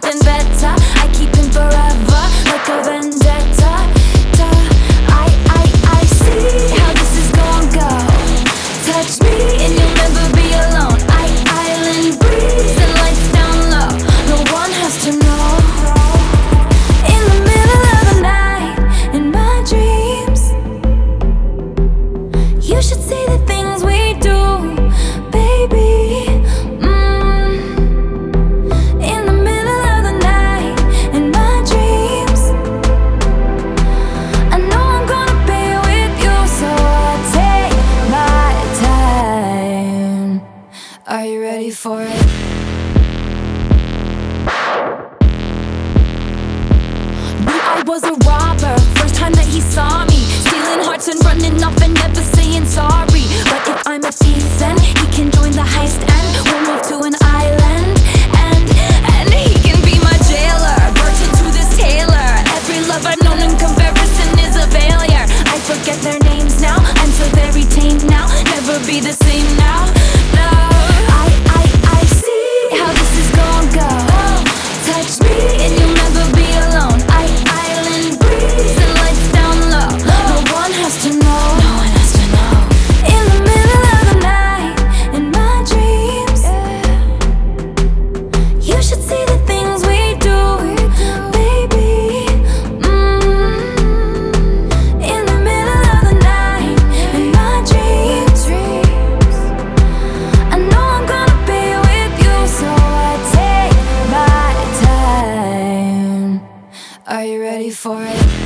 something better. I keep him forever, like a vendetta. I see how this is gonna go. Touch me and you'll never be alone. Island breeze and lights down low. No one has to know. In the middle of the night, in my dreams, you should see the things we do, baby. In the middle of the night, in my dreams, I know I'm gonna be with you, so I take my time. Are you ready for it? Knew I was a robber, first time that he saw me, stealing hearts and running off and never saying sorry. But if I'm a thief, then he can join the heist and we'll move to an island. And he can be my jailer, virgin to this tailor. Every love I've known in comparison is a failure. I forget their names now, I'm so very tame now. Never be the same now, no. I see how this is gonna go. Touch me and you'll never be alone. Island breeze and lights down low. No one has to know. No one has to know. In the middle of the night, in my dreams, you should see the things we do, baby. In the middle of the night, in my dreams, I know I'm gonna be with you, so I take my time. Are you ready for it?